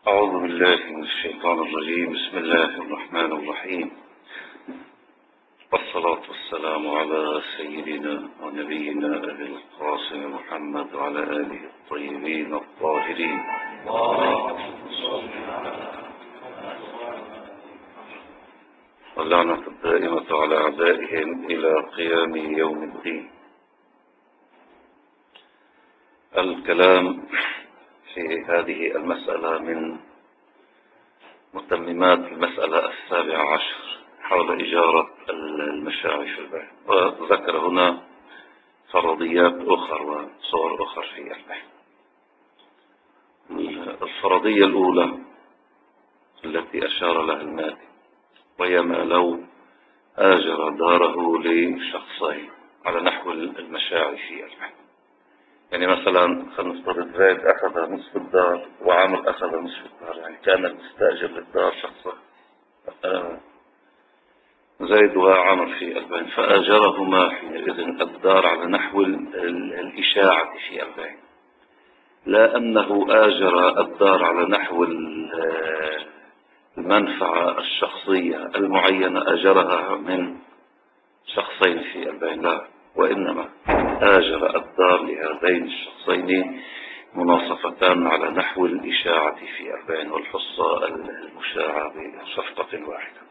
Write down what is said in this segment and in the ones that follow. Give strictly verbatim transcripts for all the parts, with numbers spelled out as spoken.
أعوذ بالله من الشيطان الرجيم. بسم الله الرحمن الرحيم، والصلاة والسلام على سيدنا ونبينا أبي القاسم محمد وعلى آله الطيبين الطاهرين، واللعنة الدائمة على أعدائهم إلى قيام يوم الدين. الكلام في هذه المسألة من متممات المسألة السابعة عشر حول إجارة المشاعر في البيع، وذكر هنا فرضيات أخرى وصور أخرى في البيع. الفرضية الأولى التي أشار لها المالك، وهي ما لو آجر داره لشخصين على نحو المشاعر في البيع. يعني مثلا خلينا نفترض زيد أخذ نصف الدار وعامر أخذ نصف الدار، يعني كان المستأجر للدار شخصا آه زيد وعامر في البين، فآجرهما حينئذ الدار على نحو الإشاعة في البين، لا أنه آجر الدار على نحو المنفعة الشخصية المعينة آجرها من شخصين في البين، لا، وإنما آجر الدار لهذين الشخصين مناصفتان على نحو الإشاعة في البين والحصة المشاعة بشفقة واحدة.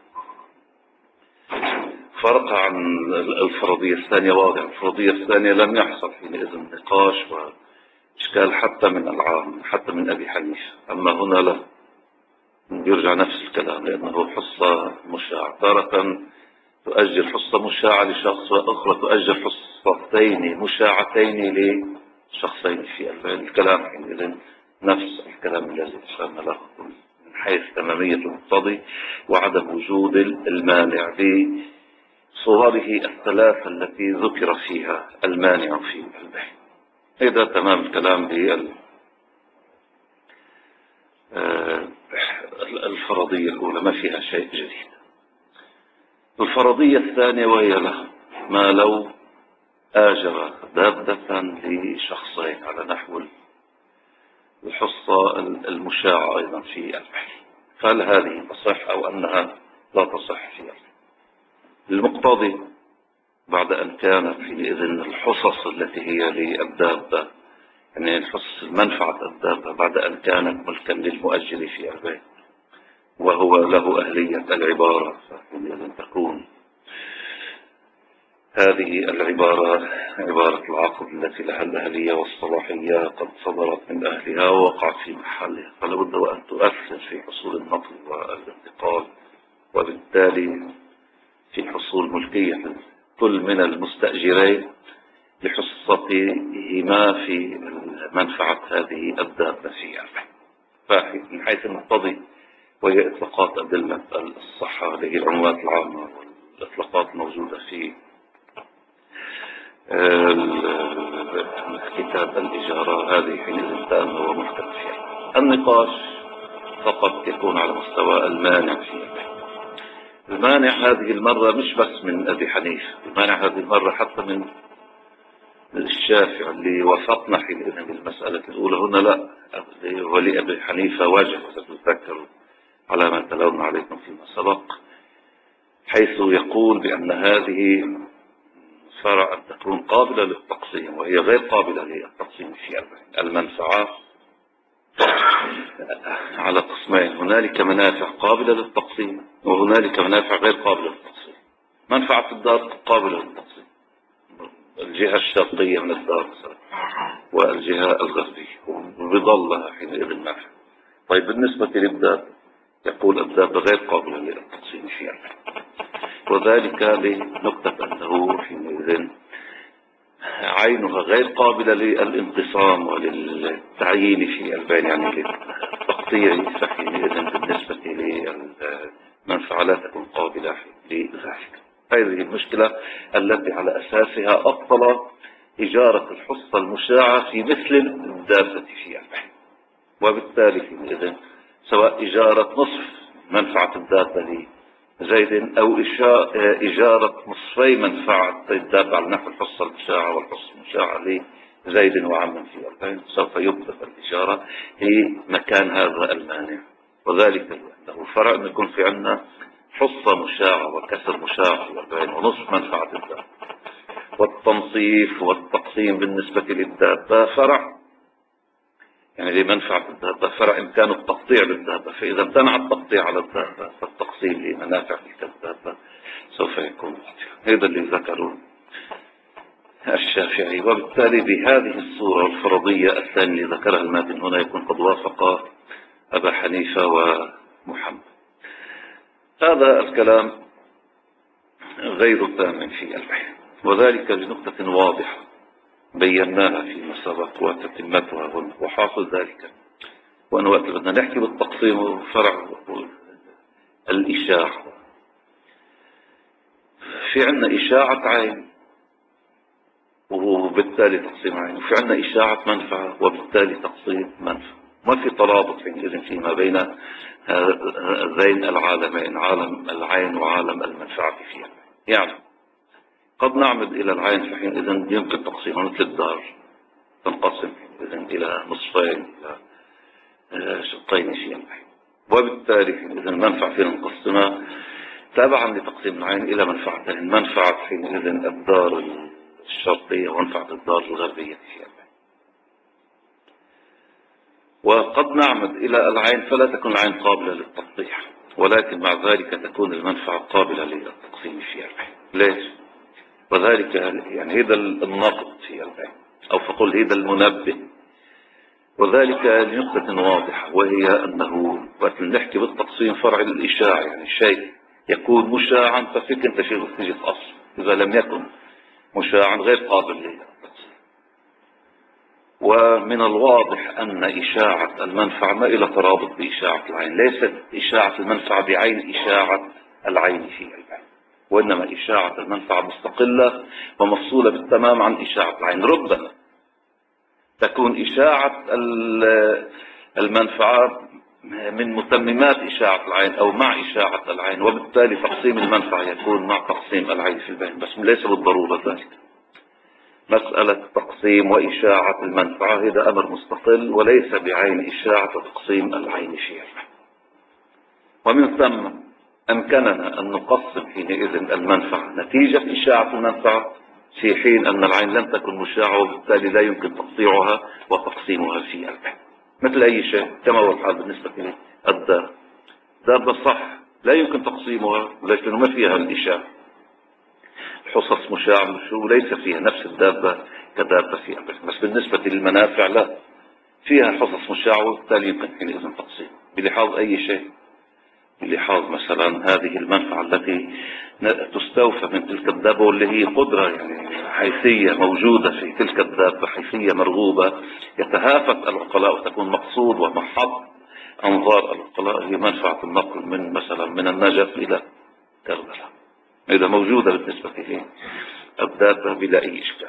فرق عن الفرضية الثانية واضح. الفرضية الثانية لم يحصل حينئذ نقاش وإشكال حتى من العام، حتى من أبي حنيفة. أما هنا لا، يرجع نفس الكلام، لأنه حصة مشاعة، تارة تؤجل حصة مشاعة لشخص، وأخرى تؤجل حصتين مشاعتين لشخصين في البين. الكلام حينئذ نفس الكلام الذي أشرنا له من حيث تمامية المقتضي وعدم وجود المانع بصوره الثلاثة التي ذكر فيها المانع في البيع. إذا تمام الكلام بالفرضية الأولى ما فيها شيء جديد. الفرضية الثانية وهي له ما لو آجر دابة لشخصين على نحو الحصة المشاعة أيضا في البيع، فهل هذه تصح أو أنها لا تصح في البيع؟ المقتضي بعد أن كانت حينئذ الحصص التي هي للدابة، يعني الحصص المنفعة الدابة بعد أن كانت ملكا للمؤجر في البيع وهو له أهلية العبارة، فحينئذ تكون هذه العبارة عبارة العقد التي لها الأهلية والصلاحية قد صدرت من أهلها ووقعت في محلها، فلا بد وأن تؤثر في حصول النقل والانتقال، وبالتالي في حصول ملكية كل من المستأجرين لحصتهما في منفعة هذه الدابة في البيع. فمن حيث المقتضي وهي إطلاقات أدلة الصحة اللي هي العنوانات العامة والإطلاقات الموجودة في كتاب الإجارة، هذه حينئذ تام ومحكم فيها. النقاش فقط يكون على مستوى المانع فيه. المانع هذه المرة مش بس من أبي حنيفة، المانع هذه المرة حتى من الشافعي اللي وافقنا حينئذ بالمسألة الأولى. هنا لا، ولي أبي حنيفة واجه وستذكروا على ما تلونا عليكم فيما سبق، حيث يقول بأن هذه فرع أن تكون قابلة للتقسيم وهي غير قابلة للتقسيم في المنفعة على قسمين: هنالك منافع قابلة للتقسيم وهنالك منافع غير قابلة للتقسيم. منفعة الدار قابلة للتقسيم، الجهة الشرقية من الدار مثلا والجهة الغربية، وبيضل لها حينئذ المنفعة. طيب بالنسبة للدار يقول الدابة غير قابلة للتقسيم فيها، وذلك لنقطة أنه حينئذ عينها غير قابلة للانقسام وللتعيين في البين، يعني للتقطيع، فحينئذ بالنسبة للمنفعة لا تكون قابلة لذلك. هذه المشكلة التي على أساسها أبطل إجارة الحصة المشاعة في مثل الدابة في البين، وبالتالي حينئذ سواء إجارة نصف منفعة الدابة لزيد أو إجارة نصفي منفعة الدابة على نحو الحصة المشاعة والحصة المشاعة زيد وعم في أربعين سوف يطلق الإشارة في مكان هذا المانع، وذلك أنه فرع أن يكون في عندنا حصة مشاعة وكسر مشاع في أربعين ونصف منفعة الدابة، والتنصيف والتقسيم بالنسبة للدابة فرع يعني لمنفعة الدابة، فرع إمكان التقطيع للدابة، فإذا امتنع التقطيع على الدابة فالتقسيم لمنافع تلك الدابة سوف يكون واضحا. هذا اللي ذكره الشافعي، وبالتالي بهذه الصورة الفرضية الثانية اللي ذكرها الماتن هنا يكون قد وافق أبا حنيفة ومحمد. هذا الكلام غير تام في البحث، وذلك لنقطة واضحة بيناها فيما سبق وتتمتها، وحاصل ذلك وأنا وقت بدنا نحكي بالتقسيم وفرع الإشاعة، في عنا إشاعة عين وبالتالي تقسيم عين، وفي عنا إشاعة منفعة وبالتالي تقسيم منفعة. ما في ترابط حينئذ فيما بين هذين العالمين، عالم العين وعالم المنفعة فيها. يعني قد نعمد إلى العين فحينئذ يمكن تقسيمها مثل الدار تنقسم إذن إلى نصفين إلى شقين فيها، وبالتالي حينئذ المنفعة فينا نقسمها تابعا لتقسيم العين إلى منفعتين، منفعة حينئذ الدار الشرقية ومنفعة الدار الغربية فيها. وقد نعمد إلى العين فلا تكون العين قابلة للتقطيع، ولكن مع ذلك تكون المنفعة قابلة للتقسيم فيها. ليش؟ وذلك يعني هذا النقد في العين، أو فقل هذا المنبه، وذلك لنقطة واضحة، وهي أنه وقت نحكي بالتقسيم فرع الإشاع يعني شيء يكون مشاعا ففيك أنت شيء تيجي تقسم، إذا لم يكن مشاعا غير قابل للتقسيم. ومن الواضح أن إشاعة المنفعة ما إلى ترابط بإشاعة العين، ليست إشاعة المنفعة بعين إشاعة العين في العين، وإنما إشاعة المنفعة مستقلة ومفصولة بالتمام عن إشاعة العين. ربما تكون إشاعة المنفعة من متممات إشاعة العين أو مع إشاعة العين، وبالتالي تقسيم المنفعة يكون مع تقسيم العين في البين، بس ليس بالضرورة ذلك. مسألة تقسيم وإشاعة المنفعة هذا أمر مستقل وليس بعين إشاعة وتقسيم العين فيها. ومن ثم أمكننا أن نقسم حينئذ المنفعة نتيجة إشاعة المنفعة في حين أن العين لم تكن مشاعة، وبالتالي لا يمكن تقطيعها وتقسيمها في البين، مثل أي شيء كما هو الحال بالنسبة للدابة. دابة صح لا يمكن تقسيمها لكن ما فيها الإشاعة، حصص مشاع وليس فيها نفس الدابة كدابة في أمريكا، بس بالنسبة للمنافع لا فيها حصص مشاع وبالتالي يمكن حينئذ تقسيم بلحاظ أي شيء، بلحاظ مثلا هذه المنفعة التي تستوفى من تلك الدابة واللي هي قدرة يعني حيثية موجودة في تلك الدابة، حيثية مرغوبة يتهافت العقلاء وتكون مقصود ومحط أنظار العقلاء، هي منفعة النقل من مثلا من النجف إلى كربلاء، إذا موجودة بالنسبة لي الدابة بلا أي إشكال.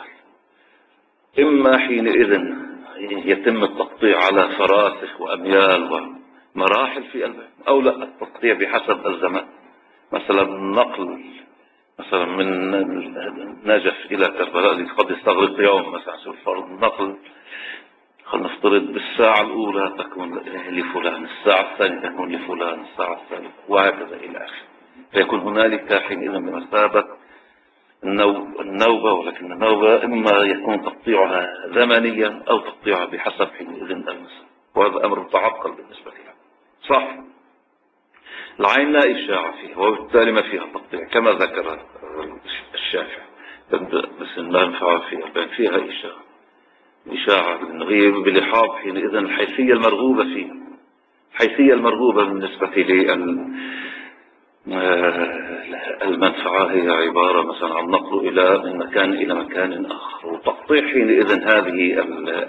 إما حينئذ يتم التقطيع على فراسخ وأميال ومراحل في البين، أو لا التقطيع بحسب الزمان، مثلا نقل مثلا من نجف إلى كربلاء اللي قد يستغرق يوم مثلا فرض النقل، خلينا نفترض بالساعة الأولى تكون لفلان، الساعة الثانية تكون لفلان، الساعة الثالثة وهكذا إلى آخره، فيكون هنالك حينئذ بمثابة النوبة، ولكن النوبة إما يكون تقطيعها زمنيا أو تقطيعها بحسب حينئذ المساء، وهذا أمر متعقل بالنسبة لها. صح العين لا إشاعة فيها وبالتالي ما فيها تقطيع كما ذكر الشافعي، بس المنفعة فيها فيها إشاعة إشاعة هي بلحاظ حينئذ الحيثية المرغوبة فيها، الحيثية المرغوبة بالنسبة لي المنفعة هي عبارة مثلا عن نقل إلى من مكان إلى مكان آخر، وتقطيع حينئذ هذه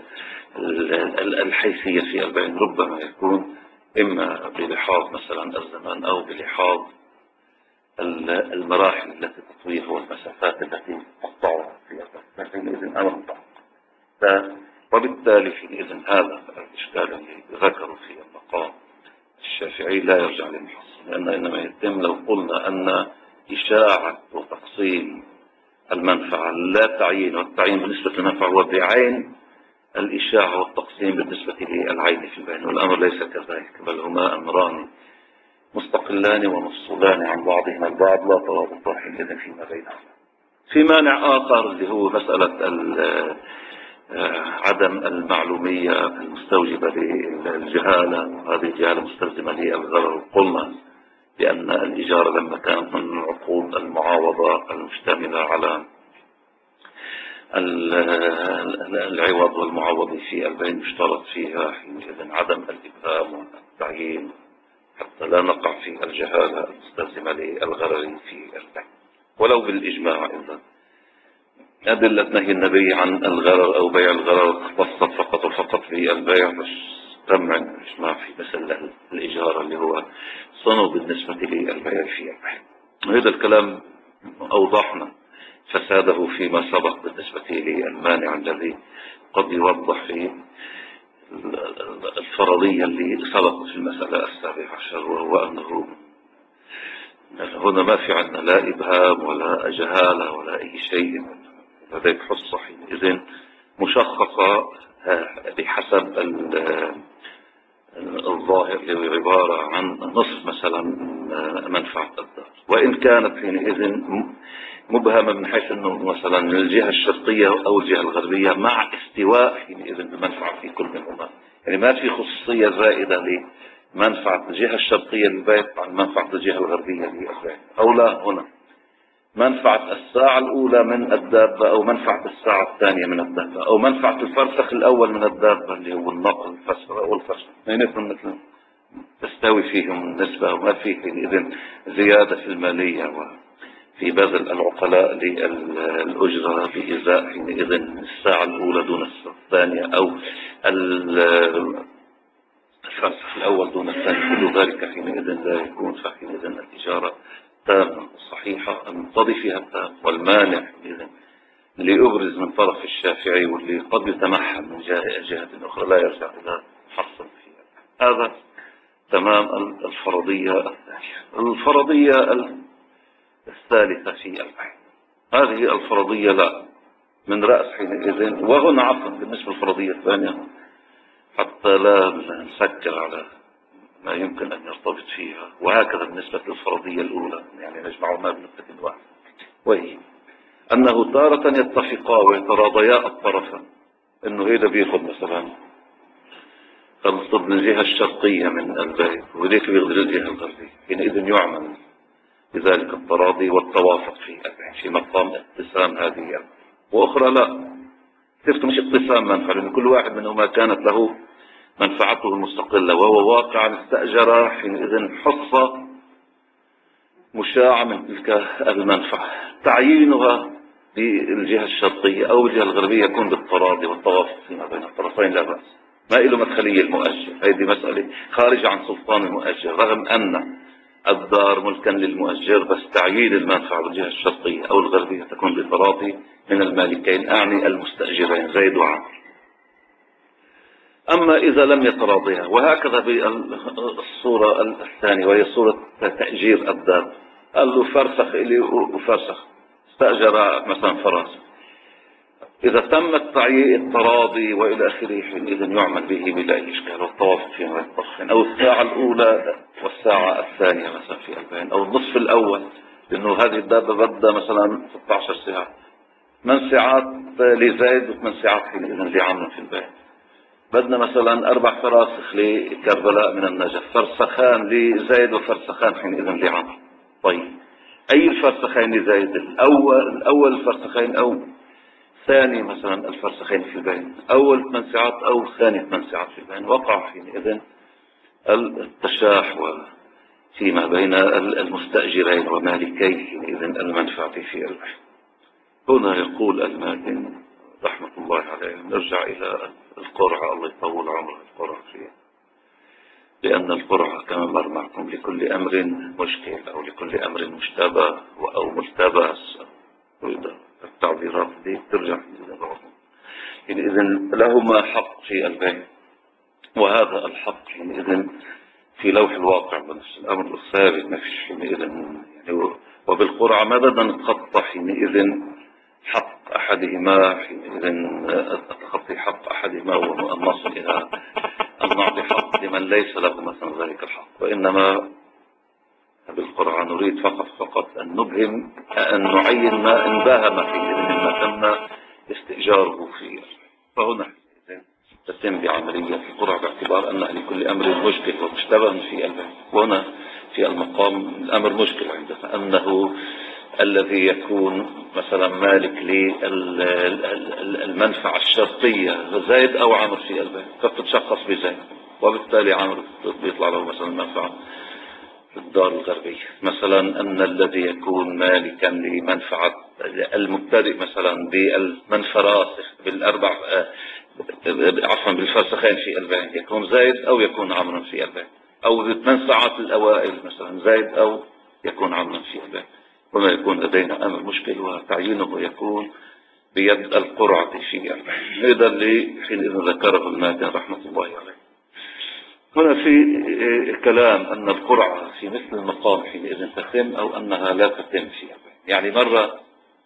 الحيثية في البين ربما يكون إما بلحاظ مثلا الزمان أو بلحاظ المراحل التي تطويها والمسافات التي تقطعها في البين، حينئذ أمر متعقد. وبالتالي حينئذ هذا الإشكال الذي ذكروا في المقام الشافعي لا يرجع للمحصن، لأن إنما يتم لو قلنا أن إشاعة وتقسيم المنفعة لا تعيين، والتعيين بالنسبة للمنفعة هو بعين الإشاعة والتقسيم بالنسبة للعين في البين، والأمر ليس كذلك، بل هما أمران مستقلان ومفصولان عن بعضهما البعض، لا ترابط حينئذ فيما بينهما. في مانع آخر اللي هو مسألة عدم المعلومية المستوجبة للجهالة، وهذه الجهالة مستلزمة للغرر. قلنا لأن الإجارة لما كانت من عقود المعاوضة المشتملة على العوض والمعوض في البين مشترط فيها حينئذ عدم الإبهام والتعيين حتى لا نقع في الجهالة المستلزمة للغرر في البين. ولو بالإجماع إذا أدلة نهي النبي عن الغرر أو بيع الغرر اختصت فقط وفقط في البيع، مش تم الإجماع في مسألة الإجارة اللي هو صنو بالنسبة للبيع في البيع. وهذا الكلام أوضحنا فساده فيما سبق بالنسبة للمانع الذي قد يوضح في الفرضية اللي سبقت في المسألة السابعة عشر، وهو أنه هنا ما في عندنا لا إبهام ولا جهالة ولا أي شيء، لديك حصة حينئذ مشخصة بحسب الظاهر اللي هو عبارة عن نصف مثلا منفعة الدار، وإن كانت حينئذ مبهمة من حيث أنه مثلا الجهة الشرقية أو الجهة الغربية مع استواء حينئذ المنفعة في كل منهما، يعني ما في خصوصية زائدة لمنفعة الجهة الشرقية للبيت عن منفعة الجهة الغربية للبيت، أو لا هنا منفعة الساعة الأولى من الدابة أو منفعة الساعة الثانية من الدابة أو منفعة الفرسخ الأول من الدابة اللي هو النقل الفرسخ أو الفرسخ، اثنينهم مثل تستوي فيهم النسبة وما فيه إذن زيادة في المالية وفي بذل العقلاء للأجرة بإزاء حينئذ الساعة الأولى دون الثانية أو الفرسخ الأول دون الثاني، كل ذلك حينئذ لا يكون، فحينئذ الإجارة تامة صحيحة المقتضي فيها التام، والمانع اللي أبرز من طرف الشافعي واللي قد يتمحل من جهة أخرى لا يرجع إلى حصل فيها. هذا تمام الفرضية الثانية. الفرضية الثالثة في البيع، هذه الفرضية لا من رأس حينئذ، وهنا عفوا بالنسبة للفرضية الثانية حتى لا نسكر على ما يمكن أن يرتبط فيها، وهكذا بالنسبة للفرضية الأولى يعني نجمع ما بنقطة واحد، وهي أنه تارة يتفقا ويتراضيا الطرفان أنه هذا بياخذ مثلا فنصب الجهة الشرقية من البيت وذيك بياخذ الجهة الغربية، حينئذ يعمل بذلك التراضي والتوافق في البيع في مقام اقتسام هذه، وأخرى لا تفتح مش اقتسام منفعة، لأن كل واحد منهما كانت له منفعته المستقلة وهو واقع استأجر حينئذ حصة مشاعة من تلك المنفعة، تعيينها بالجهة الشرقية أو الجهة الغربية يكون بالتراضي والتوافق فيما بين الطرفين لا بأس، ما إله مدخلية المؤجر، هذه مسألة خارجة عن سلطان المؤجر، رغم أن الدار ملكا للمؤجر، بس تعيين المنفعة بالجهة الشرقية أو الغربية تكون بتراضي من المالكين، أعني المستأجرين زيد وعمر. أما إذا لم يتراضيها، وهكذا بالصورة الثانية وهي صورة تأجير الدار، قال له فرسخ إلي وفرسخ، استأجر مثلا فرس، إذا تم التراضي وإلى آخره حينئذ يعمل به بلا أي إشكال والتوافق فيما بين الطرفين، أو الساعة الأولى والساعة الثانية مثلا في البين أو النصف الأول، لأنه هذه الدابة بدأ مثلا ستة عشر ساعة، من ساعات لزيد وثمان ساعات حينئذ لعمر في البين، بدنا مثلا أربع فراسخ لكربلاء من النجف، فرسخان لزيد وفرسخان حينئذ لعمر. طيب أي الفرسخين لزيد، الأول الأول الفرسخين أو ثاني مثلا الفرسخين في البين، أول ثمان ساعات أو ثاني ثمان ساعات في البين، وقع حينئذ التشاح فيما بين المستأجرين ومالكي حينئذ المنفعة في البين. هنا يقول الماتن رحمة الله عليه نرجع إلى القرعة، الله يطول عمره القرعة فيها، لأن القرعة كما مر معكم لكل أمر مشكل أو لكل أمر مشتبه أو ملتبس، التعبيرات دي ترجع إلى بعضهم، إذن لهما حق في البيع، وهذا الحق حينئذ في لوح الواقع بنفس الأمر الثابت ما فيش حينئذ يعني، وبالقرعة ما بدنا نتخطى حينئذ حق أحدهما حينئذ تخطي حق أحدهما وأن نصل إلى أن نعطي حق لمن ليس له مثلا ذلك الحق. وإنما بالقرعة نريد فقط فقط أن نبهم أن نعين ما انبهم حينئذ مما تم استئجاره فيه. فهنا تتم بعملية القرعة باعتبار أنها لكل أمر مشكل ومشتبه في البيت. وهنا في المقام الأمر مشكل عندنا أنه الذي يكون مثلا مالك للمنفعة الشرطية زيد أو عمرو في البيت فتتشخص بزيد، وبالتالي عمرو بيطلع له مثلا منفعة في الدار الغربية. مثلا أن الذي يكون مالكا لمنفعة المبتدئ مثلا بالمنفراسخ بالأربع عفوا بالفرسخين في البيت يكون زيد أو يكون عمرو في البيت، أو بالمنفعات الأوائل مثلا زيد أو يكون عمرو في البيت. هنا يكون لدينا أمر مشكل وتعيينه يكون بيد القرعة في البيت. هذا اللي حينئذ ذكره الماتن رحمة الله عليه. هنا في كلام أن القرعة في مثل المقام حينئذ تتم أو أنها لا تتم فيها. يعني مرة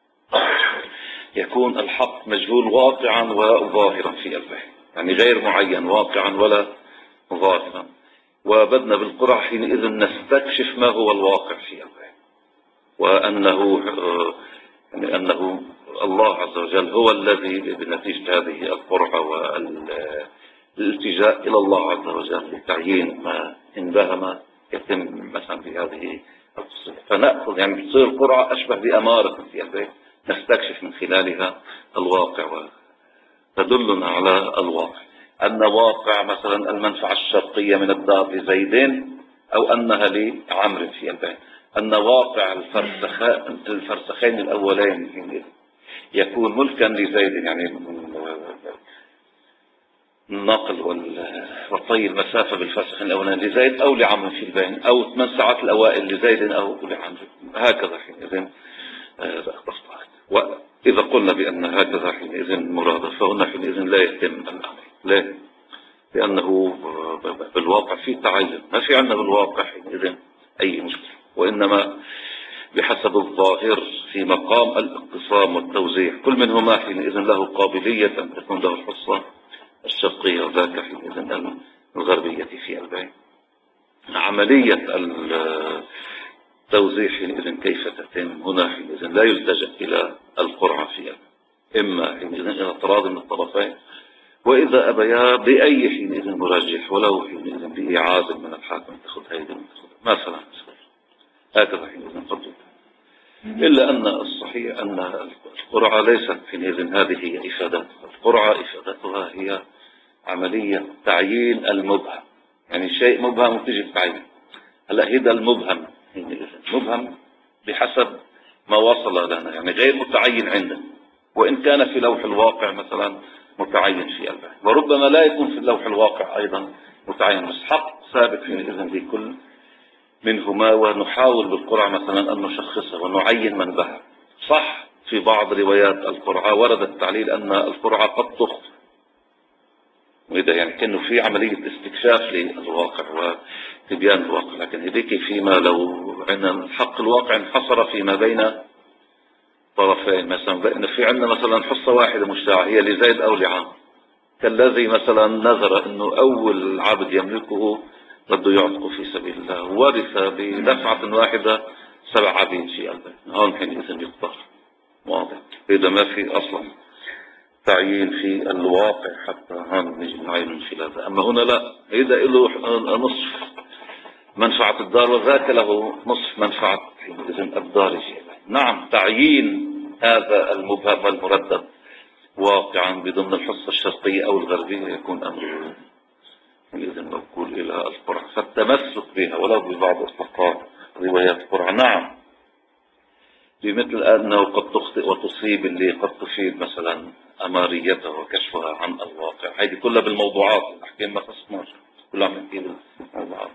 يكون الحق مجهول واقعا وظاهرا في البيت، يعني غير معين واقعا ولا ظاهرا، وبدنا بالقرعة حينئذ نستكشف ما هو الواقع في البيت، وأنه يعني أنه الله عز وجل هو الذي بنتيجة هذه القرعة والالتجاء إلى الله عز وجل لتعيين ما انبهم يتم مثلا في هذه القصة. فنأخذ يعني تصير القرعة أشبه بأمارة في البيت نستكشف من خلالها الواقع وتدلنا على الواقع، أن واقع مثلا المنفعة الشرطية من الدار لزيد أو أنها لعمر في البيت، أن واقع الفرسخين الأولين يكون ملكا لزيد يعني النقل والطي المسافة بالفرسخين الأولين لزيد أو لعمر في البيت، أو من ساعات الأوائل لزيد أو لعمر، هكذا حينئذ أصبحت. وإذا قلنا بأن هكذا حينئذ مرادة فهنا حينئذ لا يتم الأمر، لا، لأنه بالواقع في تعين، ما في عندنا بالواقع حينئذ أي مشكلة، وإنما بحسب الظاهر في مقام الاقتسام والتوزيع كل منهما حينئذ له قابلية أن تكون له الحصة الشرقية وذاك حينئذ الغربية في البيت. عملية التوزيع حينئذ كيف تتم؟ هنا حينئذ لا يلتجأ إلى القرعة في البيت، إما حينئذ إلى تراضي من الطرفين، وإذا أبيا بأي حينئذ مرجح ولو حينئذ بإعادة من الحاكم تأخذ هيدا من تأخذ مثلا، هكذا حينئذ قد يتم. إلا أن الصحيح أن القرعة ليست حينئذ هذه هي إفادتها. القرعة إفادتها هي عملية تعيين المبهم، يعني شيء مبهم وتجي التعيين. هلا هذا المبهم حينئذ مبهم بحسب ما وصل لنا، يعني غير متعين عندنا، وإن كان في لوح الواقع مثلا متعين في البيت، وربما لا يكون في اللوح الواقع أيضا متعين، بس حق ثابت حينئذ لكل منهما، ونحاول بالقرعة مثلا أن نشخصها ونعين من بها. صح في بعض روايات القرعة ورد التعليل أن القرعة قد تخفى، وإذا يعني كأنه في عملية استكشاف للواقع وتبيان الواقع، لكن هذيك فيما لو عندنا الحق الواقع انحصر فيما بين طرفين، مثلا بأن في عندنا مثلا حصة واحدة مشتاعة هي لزيد أو لعام، كالذي مثلا نظر أنه أول عبد يملكه بده يعتقه في سبيل الله ورث بدفعة واحدة سبع عبيد في البيت، هون حينئذ يقدر واضح. إذا ما في أصلا تعيين في الواقع حتى هون نجي نعين من خلالها. أما هنا لا، إذا له نصف منفعة الدار وذاك له نصف منفعة حينئذ الدار. نعم تعيين هذا المبهم والمردد واقعا بضمن الحصة الشرقية أو الغربية يكون أمره حينئذ موكول إلى القرعة، فالتمسك بها ولو ببعض إطلاقات روايات القرعة. نعم بمثل أنه قد تخطئ وتصيب اللي قد تفيد مثلا أماريته وكشفها عن الواقع، هذه كلها بالموضوعات الأحكام ما خصناش كلها من كيل الموضوعات،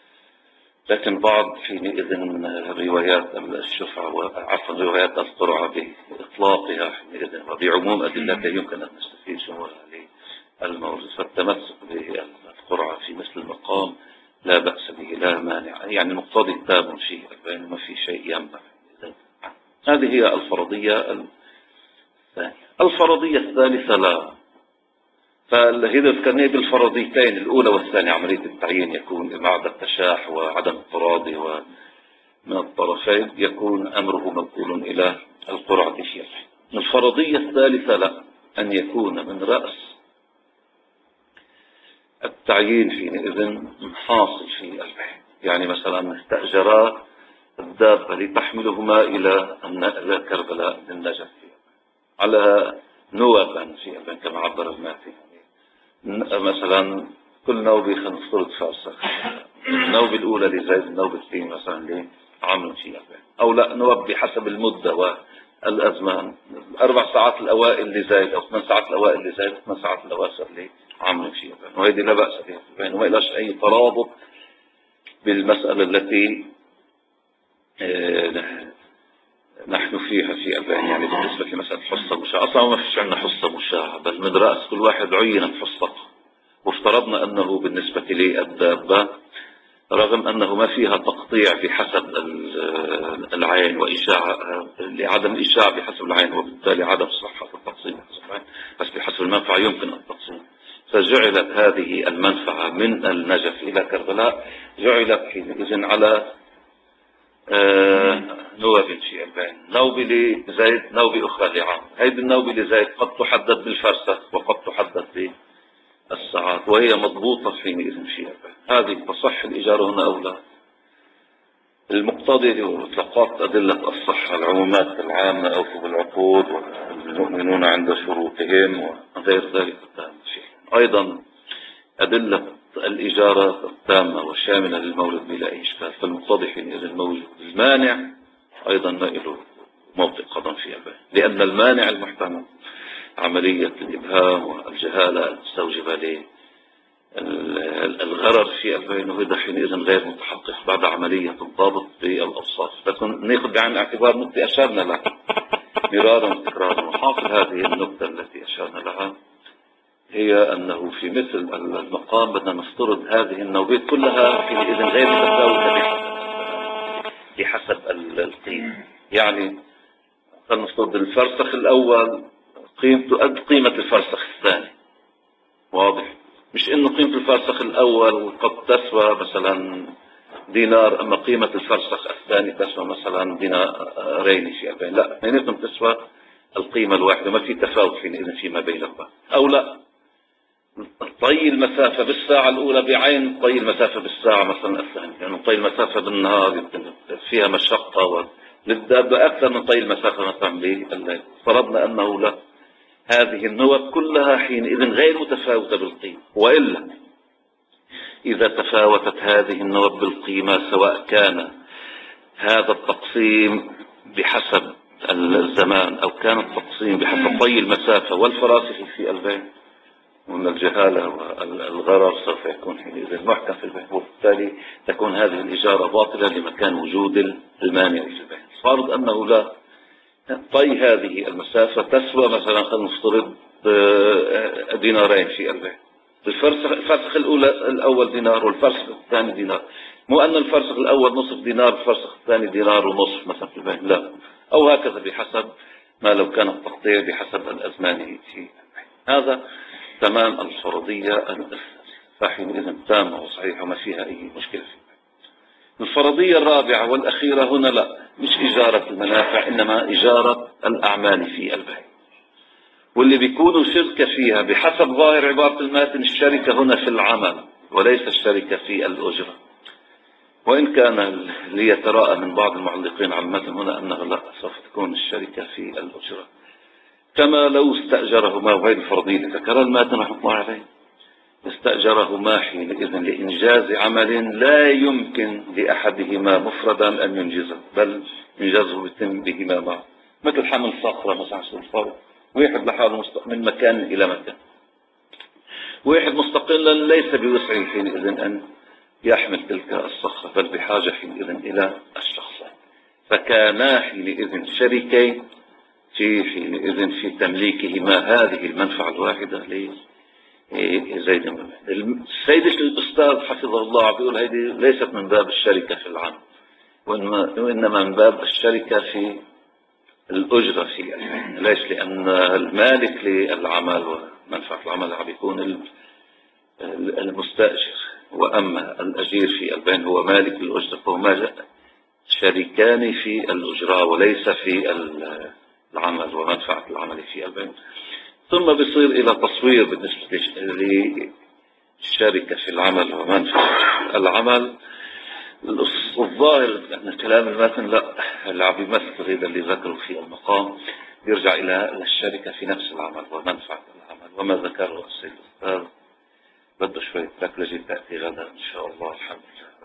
لكن بعض حينئذ روايات الشفعة وعفوا روايات القرعة بإطلاقها حينئذ وبعموم أدلتها يمكن أن نستفيد شمولها للمورد، فالتمسك بالقرعة في مثل المقام لا بأس به لا مانع، يعني مقتضي تام فيه ما في شيء يمنع. هذه هي الفرضية الفرضية الثالثة لا. فإذا ذكرنا بالفرضيتين الأولى والثانية عملية التعيين يكون مع التشاح وعدم التراضي ومن الطرفين يكون أمره منقول إلى القرعة فيه. الفرضية الثالثة لا، أن يكون من رأس التعيين حينئذ حاصل في البيع، يعني مثلا استأجرا الدابة لتحملهما إلى إلى كربلاء للنجف على نوبا في البيع كما عبر الماتي. مثلا كل نوبة خلينا نفترض فرسخ، النوبة الأولى لزيد، النوبة الثانية مثلا لعمرو في البيع، أو لا نوب بحسب المدة والأزمان، الأربع ساعات الأوائل لزيد أو ثمان ساعات الأوائل لزيد، ثمان ساعات الأواخر لعمرو في البيع، وهذه لا بأس بها وما إلاش أي ترابط بالمسألة التي نحن فيها في البيع. يعني بالنسبة لمسألة حصة مشاة أصلا ما فيش عندنا حصة مشاة، بل من رأس كل واحد عينت حصته، وافترضنا أنه بالنسبة للدابة رغم أنه ما فيها تقطيع بحسب العين وإشاعة لعدم الإشاعة بحسب العين وبالتالي عدم صحة التقسيم بحسب العين، بس بحسب المنفعة يمكن التقسيم. فجعلت هذه المنفعة من النجف إلى كربلاء جعلت حينئذ على نوب في البيع، نوبة لزيد نوبة أخرى لعام. هذه النوبة لزيد قد تحدد بالفرسخ وقد تحدد بالساعات وهي مضبوطة حينئذ في البيع. هذه تصح الإجارة هنا أو لا؟ المقتضي وإطلاقات أدلة الصحة، العمومات العامة أوفوا بالعقود والمؤمنون عند شروطهم وغير ذلك. أيضا أدلة الإجارة التامة والشاملة للمولد بلا أي إشكال، فالمقتضي حينئذ الموجود. المانع أيضا ما له موطئ قدم في البيع، لأن المانع المحتمل عملية الإبهام والجهالة المستوجبة للغرر في البيع وهذا حينئذ غير متحقق بعد عملية الضابط بالأوصاف. لكن نأخذ بعين الاعتبار نقطة أشارنا لها مرارا وتكرارا، وحاصل هذه النقطة التي أشارنا لها هي أنه في مثل المقام بدنا نفترض هذه النوبات كلها حينئذ غير متفاوتة بحسب القيمة. يعني خلينا نفترض الفرسخ الأول قيمته قد قيمة الفرسخ الثاني، واضح؟ مش إنه قيمة الفرسخ الأول قد تسوى مثلا دينار أما قيمة الفرسخ الثاني تسوى مثلا دينارين في البيع، لا، اثنيناتهم تسوى القيمة الواحدة، ما في تفاوت حينئذ فيما بينهما. أو لا، طي المسافة بالساعة الأولى بعين طي المسافة بالساعة مثلا الثانية، يعني طي المسافة بالنهار فيها مشقة للدابة أكثر من طي المسافة مثلا بالليل. فرضنا أنه لا، هذه النوب كلها حينئذ غير متفاوتة بالقيمة، وإلا إذا تفاوتت هذه النوب بالقيمة سواء كان هذا التقسيم بحسب الزمان أو كان التقسيم بحسب طي المسافة والفراسخ في البيع، وأن الجهالة والغرر سوف يكون حينئذ محكم في البيع، وبالتالي تكون هذه الإجارة باطلة لمكان وجود المانع في البيع. فرض أنه لا، طي هذه المسافة تسوى مثلا خلينا نفترض دينارين في البيع، الفرسخ الفرسخ الأولى الأول دينار والفرسخ الثاني دينار، مو أن الفرسخ الأول نصف دينار الفرسخ الثاني دينار ونصف مثلا في البيع، لا، أو هكذا بحسب ما لو كان التقطيع بحسب الأزمان في البيع. هذا تمام الفرضية فحينئذ تامة وصحيحة وما فيها أي مشكلة فيها. الفرضية الرابعة والأخيرة هنا لا، مش إجارة المنافع إنما إجارة الأعمال في البيع، واللي بيكونوا شركة فيها بحسب ظاهر عبارة الماتن الشركة هنا في العمل وليس الشركة في الأجرة، وإن كان ليتراءى من بعض المعلقين على المتن هنا أنه لا، سوف تكون الشركة في الأجرة كما لو استأجرهما، وهي الفرضية اللي ذكرها الماتن رحمه الله عليه، استأجرهما حينئذ لإنجاز عمل لا يمكن لأحدهما مفردا أن ينجزه، بل إنجازه يتم بهما معا، مثل حمل صخرة مثلا سلطة، واحد لحاله من مكان إلى مكان، واحد مستقلا ليس بوسعه حينئذ أن يحمل تلك الصخرة، بل بحاجة حينئذ إلى الشخص، فكانا حينئذ شريكين في حينئذ في تمليكهما هذه المنفعة الواحدة لزيد بن السيد الأستاذ حفظه الله بيقول هذه ليست من باب الشركة في العمل، وإنما من باب الشركة في الأجرة فيه. ليش؟ لأن المالك للعمل ومنفعة العمل عم يكون المستأجر، وأما الأجير في البين هو مالك الأجرة، فهما شريكان في الأجرة وليس في العمل ومنفعة العمل في البين. ثم بيصير إلى تصوير بالنسبة للشركة في العمل ومنفعة العمل. الظاهر أن كلام المتن لا، اللي عم يمثل هذا اللي ذكره في المقام يرجع إلى الشركة في نفس العمل ومنفعة العمل. وما ذكره السيد الأستاذ بده شوية لكلجة تأتي غدا إن شاء الله. الحمد لله.